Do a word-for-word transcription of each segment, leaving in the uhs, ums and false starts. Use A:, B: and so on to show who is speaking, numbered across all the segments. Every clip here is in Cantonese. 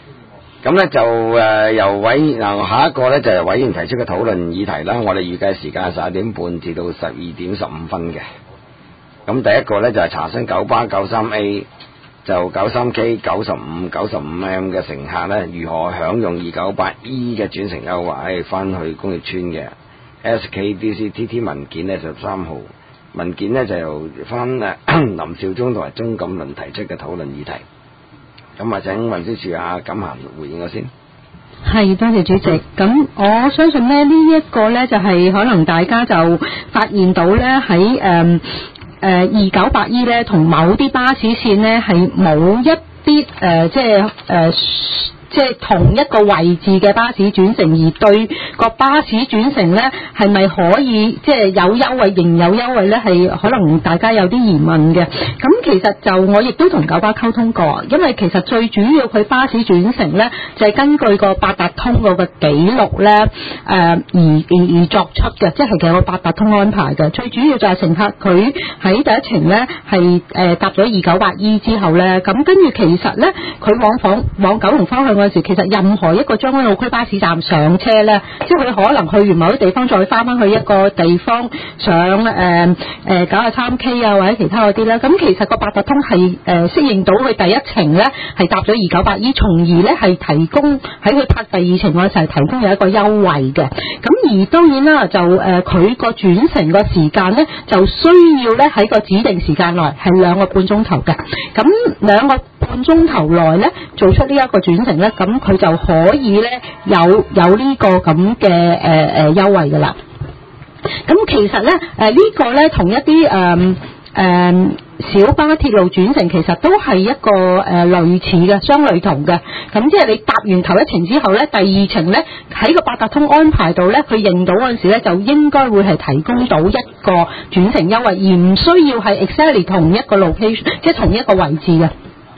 A: 咁咧就誒、呃、由委嗱下一個咧就係委員提出嘅討論議題啦。我哋預計時間係十一點半至到十二點十五分嘅。咁第一個咧就係、是、查詢九巴九三 A 就九三 K 九十五九十五 M 嘅乘客咧如何享用二九八 E 嘅轉乘優惠翻去工業村嘅 S K D C T T 文件咧十三號文件咧就由翻誒林少忠同埋鍾錦麟提出嘅討論議題。咁啊，請運輸署阿錦嫻回應我先。
B: 係，多謝主席。咁我相信咧，呢、這、一個咧就係、是、可能大家就發現到咧喺誒誒二九八 E 咧同某啲巴士線咧係冇一啲誒、呃、即係誒。呃即係同一個位置嘅巴士轉乘，而對個巴士轉乘呢係咪可以即係有優惠，仍有優惠呢？係可能大家有啲疑問嘅。咁其實就我亦都同九巴溝通過，因為其實最主要佢巴士轉乘呢，就係、是、根據個八達通嗰個記錄呢誒、呃、而而而作出嘅，即係其實個八達通安排嘅。最主要就係乘客佢喺第一程呢係誒、呃、搭咗二九八 E 之後呢，咁跟住其實呢，佢往返往九龍方向嗰陣時，其實任何一個將軍澳區巴士站上車咧，即係佢可能去完某啲地方，再翻翻去一個地方上誒誒九十三 K 啊，或者其他嗰啲咧。咁其實個八達通係誒適應到佢第一程咧係搭咗二九八 E， 從而咧係提供喺佢拍第二程嗰陣時係提供有一個優惠嘅。咁而當然啦，就誒佢個轉乘個時間咧就需要咧喺個指定時間內係兩個半鐘頭嘅。咁兩個半鐘頭內咧做出呢一個轉乘咧，咁佢就可以咧有有呢個咁嘅誒誒優惠噶啦。咁其實咧誒、呃這個、呢個咧同一啲誒誒小巴鐵路轉乘其實都係一個誒、呃、類似嘅，相類同嘅。咁即係你搭完頭一程之後咧，第二程咧喺個八達通安排度咧，佢認到嗰陣時咧就應該會係提供到一個轉乘優惠，而唔需要係 exactly 同一個 location， 即係同一個位置嘅。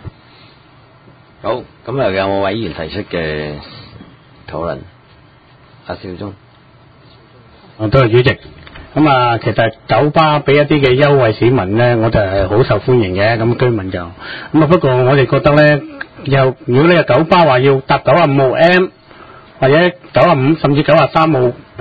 A: 好，咁又有冇委員提出嘅討論？阿少忠，
C: 啊，多謝主席。咁啊，其實九巴俾一啲嘅優惠市民咧，我就係好受歡迎嘅。咁居民就咁啊，不過我哋覺得咧，又如果你係九巴話要搭九十五號 M 或者九十五甚至九十三號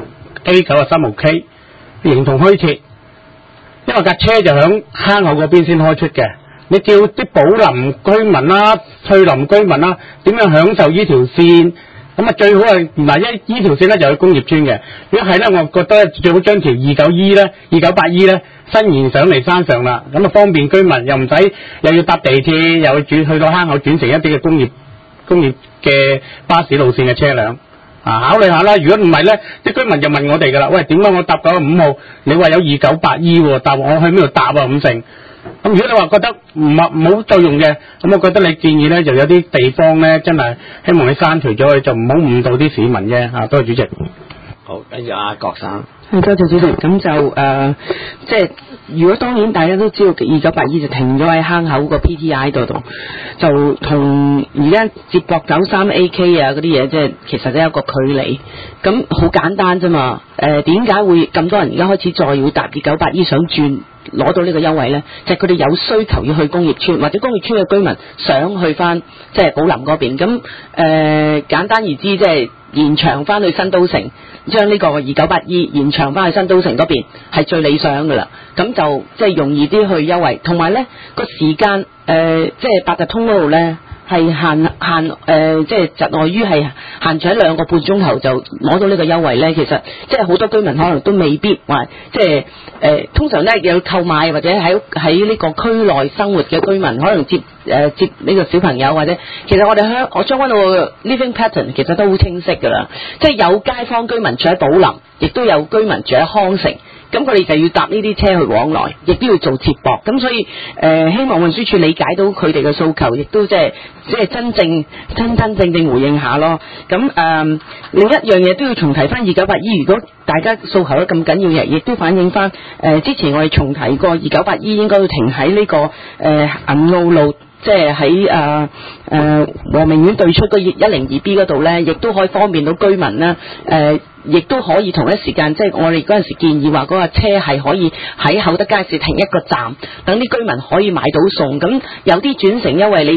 C: A、九十三號 K， 形同虛設，因為架車就響坑口嗰邊先開出嘅。你叫啲寶林居民啦、翠林居民啦，點樣享受呢條線？咁啊，最好係嗱一呢條線咧就去工業村嘅。如果係咧，我覺得最好將條二九 E 咧、二九八 E 咧伸延上嚟山上啦，咁啊方便居民，又唔使又要搭地鐵，又要轉去到坑口轉乘一啲嘅工業工業嘅巴士路線嘅車輛。啊，考慮下啦。如果唔係咧，啲居民就問我哋噶啦，喂，點解我搭九十五號，你話有二九八 E 喎，搭我去邊度搭啊？五成。咁如果你話覺得唔冇作用嘅，咁我覺得你建議咧，就有啲地方咧，真係希望你刪除咗佢，就唔好誤導啲市民啫。啊，多謝主席。
A: 好，跟住阿郭生。
D: 係，多謝主席。咁就誒、呃，即係如果當然大家都知道二九八 E 就停咗喺坑口個 P T I 度度，就同而家接駁九三 A K 啊嗰啲嘢，即係其實都有一個距離。咁好簡單啫嘛。誒點解會咁多人而家開始再要搭二九八 E 想轉？攞到呢個優惠呢，就係佢哋有需求要去工業村，或者工業村嘅居民想去翻即係寶林嗰邊。咁誒、呃、簡單而知，即係延長翻去新都城，將呢個二九八 E 延長翻去新都城嗰邊係最理想噶啦。咁就即係容易啲去優惠，同埋呢個時間誒，即係八達通嗰度呢。係限限誒、呃，即係窒礙於係限住喺兩個半鐘頭就攞到呢個優惠咧。其實即係好多居民可能都未必話，即係誒、呃、通常咧有購買或者喺喺呢個區內生活嘅居民，可能接誒、呃、接呢個小朋友或者，其實我哋香我將軍澳 living pattern 其實都好清晰㗎啦。即係有街坊居民住喺寶林，亦都有居民住喺康城。咁佢哋就要搭呢啲車去往來，亦都要做接駁。咁所以誒、呃，希望運輸署理解到佢哋嘅訴求，亦都即係即係真正真真正正回應下咯。咁誒、呃，另一樣嘢都要重提翻二九八 E。如果大家訴求得咁緊要嘅，亦都反映翻誒、呃、之前我哋重提過二九八 E 應該要停喺呢、這個誒、呃、銀澳路。即係喺誒誒和明苑對出個一零二 B 嗰度咧，亦都可以方便到居民啦。誒、呃，亦都可以同一時間，即係我哋嗰陣時建議話嗰個車係可以喺厚德街市停一個站，等啲居民可以買到餸。咁有啲轉乘優惠，你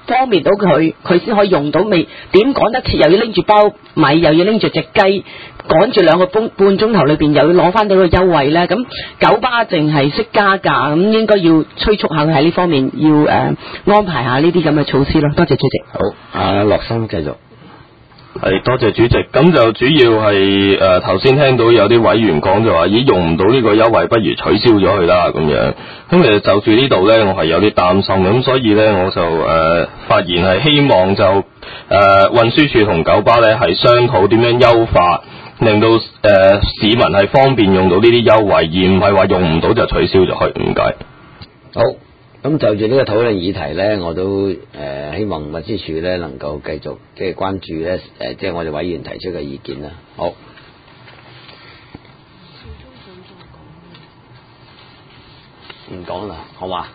D: 方便到佢，佢先可以用到。未點趕得切，又要拎住包米，又要拎住隻雞，趕住兩個半半鐘頭裏邊又要攞翻到個優惠咧。咁九巴淨係識加價，咁應該要催促下佢喺呢方面要誒、呃、安排下呢啲咁嘅措施咯。多謝主席。
A: 好，阿樂生繼續。
E: 係多謝主席，咁就主要係誒頭先聽到有啲委員講就話，咦用唔到呢個優惠，不如取消咗佢啦咁樣。咁其實就住呢度呢，我係有啲擔心，咁所以呢，我就誒、呃、發言係希望就誒、呃、運輸署同九巴呢係商討點樣優化，令到誒、呃、市民係方便用到呢啲優惠，而唔係話用唔到就取消咗佢。唔該。
A: 好。咁就住呢個討論議題呢，我都誒、呃、希望運輸署呢能夠繼續即係關注呢，誒、呃，即係我哋委員提出嘅意見啦。好，唔講啦，好嘛？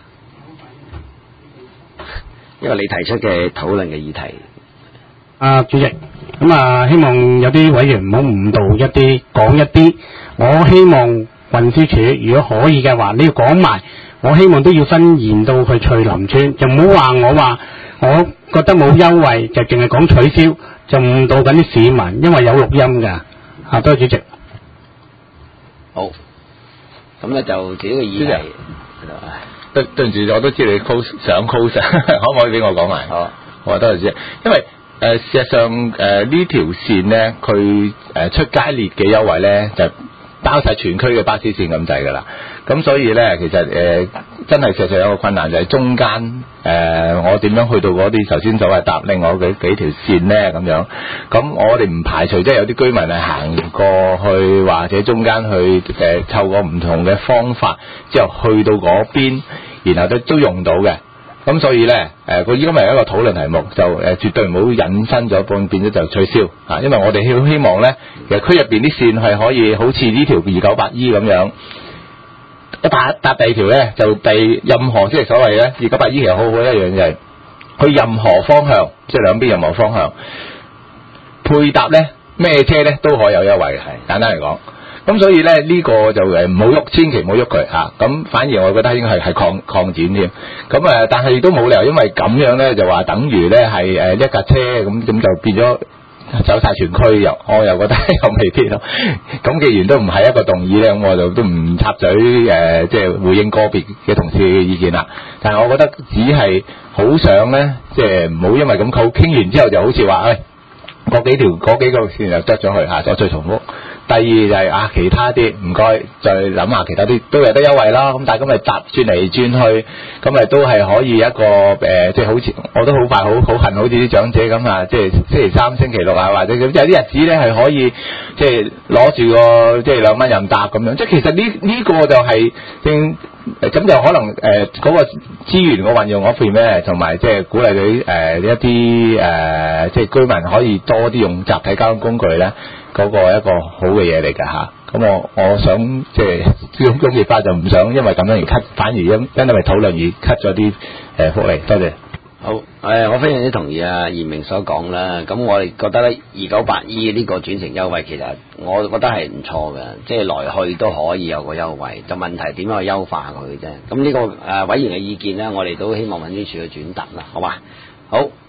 A: 因為你提出嘅討論嘅議題，
C: 啊主席，咁啊希望有啲委員唔好誤導一啲，講一啲。我希望運輸署如果可以嘅話，你要講埋。我希望都要伸延到去翠林村，就唔好話我話我覺得冇優惠，就淨係講取消，就誤導緊啲市民，因為有錄音㗎。啊，多謝主席。
A: 好，咁咧就自己嘅議題。
F: 對對唔住，我都知你 close 想 close，可唔可以俾我講埋？好，我話多謝主席，因為誒、呃、事實上誒、呃、呢條線咧，佢誒、呃、出街列嘅優惠咧就包晒全區嘅巴士線咁滯㗎啦。咁所以咧，其實誒、呃、真係實際有個困難就係中間誒、呃，我點樣去到嗰啲頭先所謂搭另外幾幾條線咧咁樣。咁我哋唔排除即係有啲居民係行過去或者中間去誒、呃、透過唔同嘅方法之後去到嗰邊，然後都都用到嘅。咁所以咧誒，佢依家咪一個討論題目，就誒、呃、絕對唔好引申咗變變咗就取消嚇、啊，因為我哋希希望咧，其實區入邊啲線係可以好似呢條二九八 E 咁樣。一搭搭第二條咧，就第任何即係所謂咧，二九八 E 其實好好一樣就係去任何方向，即係兩邊任何方向配搭咧，咩車咧都可以有優惠嘅，係簡單嚟講。咁所以咧呢、呢個就誒唔好喐，千祈唔好喐佢嚇。咁、啊、反而我覺得應該係係擴擴展添。咁誒，但係都冇理由因為咁樣咧就話等於咧係誒一架車咁咁就變咗。走晒全區又，我又覺得又未必咯。咁既然都唔係一個動議咧，咁我就都唔插嘴誒、呃，即係回應個別嘅同事嘅意見啦。但係我覺得只係好想咧，即係唔好因為咁溝傾完之後就好似話，誒、哎、嗰幾條嗰幾個線就執咗去嚇，我再重複。第二就係、是、啊，其他啲唔該，再諗下其他啲都有得優惠啦。咁但係咁咪搭轉嚟轉去，咁咪都係可以一個誒、呃，即係好似我都好快好好恨，好似啲長者咁啊，即係星期三、星期六啊，或者咁有啲日子咧係可以即係攞住個即係兩蚊任搭咁樣。即係其實呢呢、這個就係正咁就可能誒嗰、呃那個資源嘅運用嗰邊咧，同埋即係鼓勵你誒、呃、一啲誒、呃、即係居民可以多啲用集體交通工具咧。嗰個一個好嘅嘢嚟㗎嚇，咁我我想即係工工業化就唔想因為咁樣而 cut，反而因因為討論而 cut 咗啲誒福利。多謝。
A: 好，誒、呃、我非常之同意啊嚴明所講啦。咁我哋覺得咧二九八 E 呢個轉乘優惠其實我覺得係唔錯嘅，即係來去都可以有個優惠。就問題點樣去優化佢啫？咁呢、這個誒、呃、委員嘅意見咧，我哋都希望運輸署去轉達啦，好嘛？好。